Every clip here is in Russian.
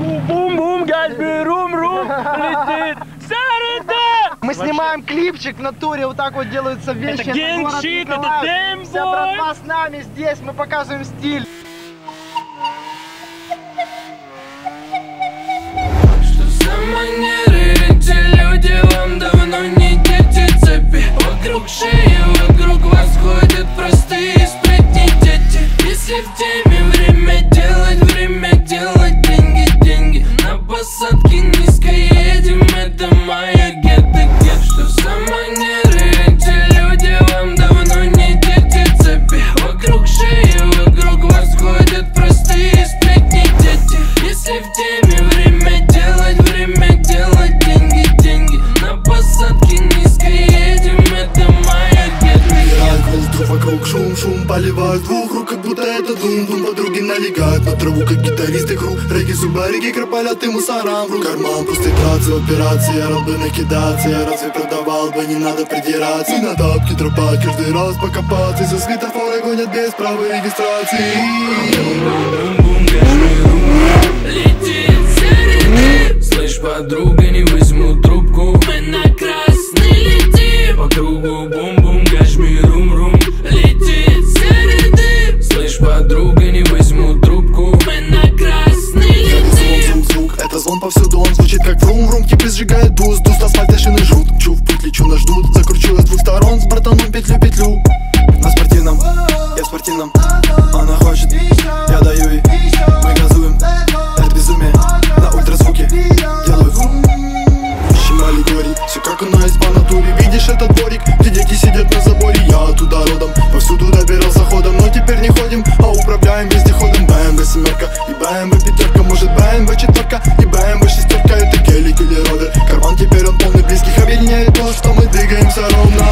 Бум-бум, газби, рум-рум, летит. Мы снимаем клипчик в натуре, вот так вот делаются вещи. Это генщик, это дембой. Вся братва с нами здесь, мы показываем стиль. Что за манеры, эти люди вам давно не дети цепи. Вокруг шеи, вокруг вас ходят простые сплетни дети. Если в теме время делать деньги, деньги. На посадке низко едем, это моя гетто-гет. Что за манеры, эти люди вам давно не дети цепи. Вокруг шеи, вокруг вас ходят простые сплетни дети. Если в теме время делать деньги, деньги. На посадке низко едем, это моя гетто-гет. Воздух вокруг шум, поливают двух рук, как будто это дум-дум. Подруги налегают на траву, как гитаристы круг. Реки, субарики, кропалят и мусорам в рук. Карман пустый, траться, операции, я рад бы накидаться. Я разве продавал бы, не надо придираться. И на тапки тропать, каждый раз покопаться. За светофоры гонят без права регистрации. Бум-бум, гашми, летит середины. Слышь, подруга, не возьму трубку. Мы на красный летим. По кругу бум-бум, гашми, рум-рум. Летит середины. Слышь, подруга, не возьму трубку. Мы на красный летим. Звук, это звон повсюду, он звучит как врум-врум. Кипиш сжигает дуст, асфальт, шины жрут. Чу в путь лечу, нас ждут. Закручу с двух сторон, с братаном петлю. На спортивном, я в спортивном. Она хочет, я даю ей. Мы газуем, это безумие. На ультразвуке делаю щемали гори. Все как у нас по натуре. Видишь этот дворик, где дети сидят на заборе. Я оттуда родом, повсюду добирался ходом. Но теперь не ходим, а управляем вездеходом. БМВ семерка и БМВ пятерка. Может БМВ четверка и БМВ шестерка. Это гелик или ровер. Карман теперь он полный, близких объединяет то, что мы двигаемся ровно.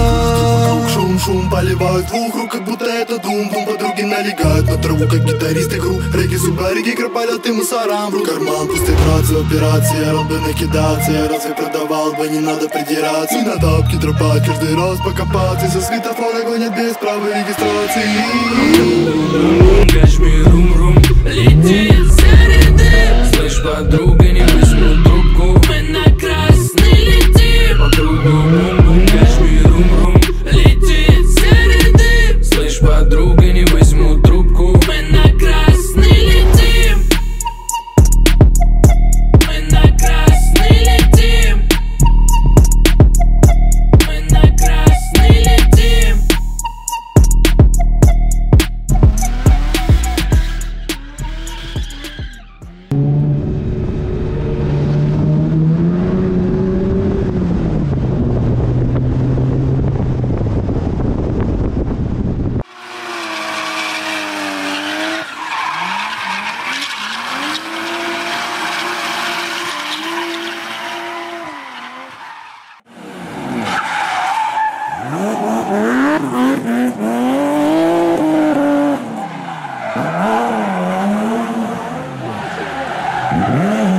Шум, поливают двух рук, как будто это дум-дум. Подруги налегают на траву, как гитаристы круг. Реки, субарики, кропалят и мусорам в рук. Карман пустый, траться, операции, я рад бы накидаться. Я разве продавал бы, не надо придираться. И на тапки тропать, каждый раз покопаться. За светофоры гонят без права регистрации. Гашми, рум-рум, летит середины. Слышь, подруга, не возьму трубку. Мы на красный летим. По кругу бум-бум, гашми, рум-рум. Летит середины. Слышь, подруга, не возьму трубку. Мы на красный летим. Мы на красный летим. Мы на красный летим. Mm-hmm.